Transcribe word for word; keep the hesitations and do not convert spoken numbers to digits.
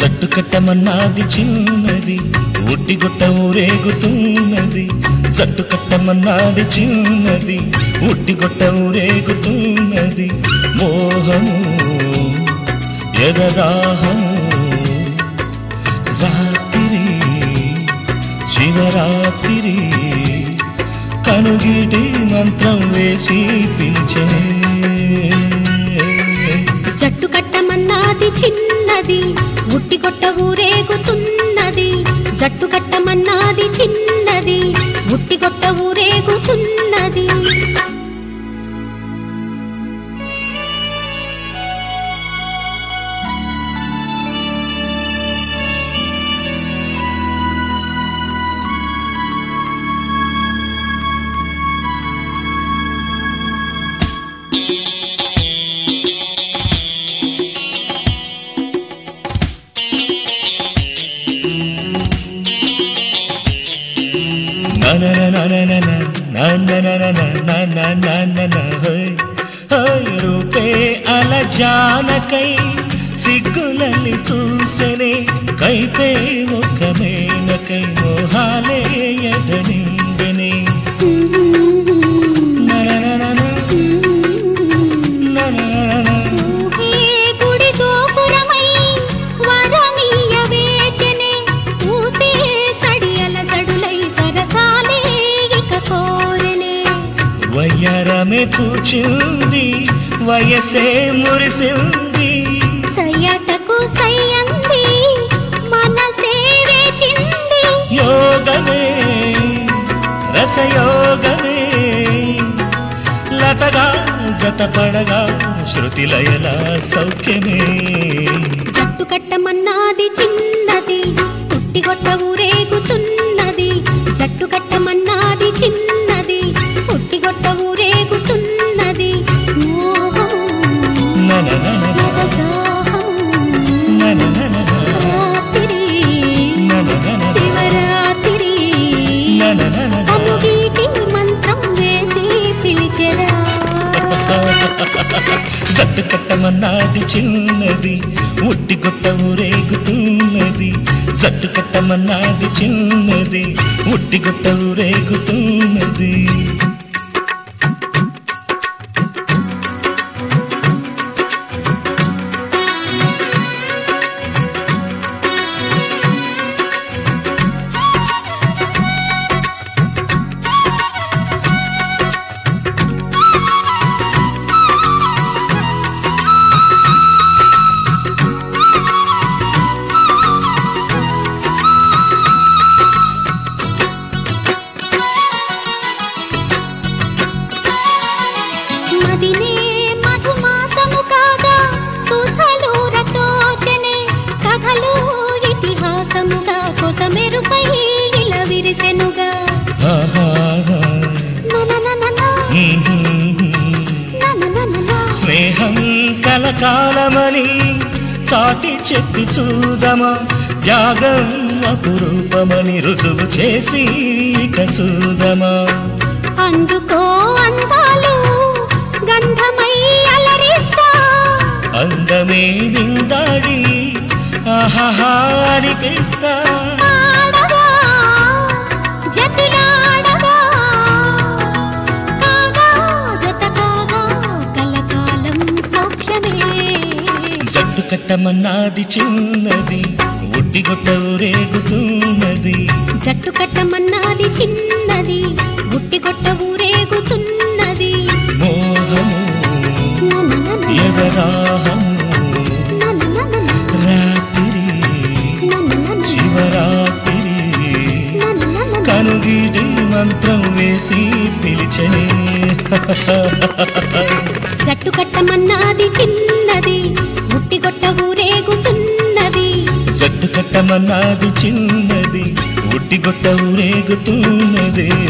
జట్టు కట్టమన్నాది చిన్నది ఉట్టిగొట్ట ఊరేగుతున్నది జట్టు కట్టమన్నాది చిన్నది ఉట్టిగొట్ట ఊరేగుతున్నది మోహము ఎదదాహము రాత్రి శివరాత్రి కనుగిటి మంత్రం వేసి పిలిచే జట్టు కట్టమన్నాది చిన్నది ఉట్టిగొట్ట ఊరేగుతున్నది జట్టు కట్టమన్నాది చిన్నది ఉట్టిగొట్ట ఊరేగుతున్నది రూపే అలజానకై సిగ్గులని చూసెనే కైపే ఒక్క మేనకై మోహాలే ఎదనిందనే వయ్యారమే పూచింది వయసే మురిసింది సయ్యాటకు సయ్యంది మనసే వేచింది యోగమే రసయోగమే లతగా జతపడగా శృతి లయల సౌఖ్యమే జట్టు కట్టమన్నాది చిన్నది ఉట్టిగొట్ట ఊరేగుతున్నది జట్టు కట్టమన్నాది చిన్నది ఉట్టిగొట్ట ఊరేగుతున్నది శివరాత్రి అనుగీటి మంత్రం వేసి పిలిచెరా జట్టు కట్టమన్నాది చిన్నది ఉట్టిగొట్ట ఊరేగుతున్నది జట్టు కట్టమన్నాది చిన్నది ఉట్టిగొట్ట ఊరేగుతున్నది స్నేహం కలకాలమని చాటి చెప్పి చూదమా త్యాగం అపురూపమని రుజువు చేసి ఇక చూదమా అందుకో అందాలు గంధమై అలరిస్తా అందమే నిందాడి ఆహాహా అనిపిస్తా జట్టు కట్టమన్నాది చిన్నది ఉట్టిగొట్ట ఊరేగుతున్నది జట్టు కట్టమన్నాది చిన్నది ఉట్టిగొట్ట ఊరేగుతున్నది మోహము ఎదరాహము రాత్రి శివరాత్రి కనుగిడి మంత్రం వేసి పిలిచనే జట్టు కట్టమన్నాది చిన్నది ఉట్టిగొట్ట ఊరేగుతున్నది జట్టు కట్టమన్నాది చిన్నది ఉట్టిగొట్ట ఊరేగుతున్నది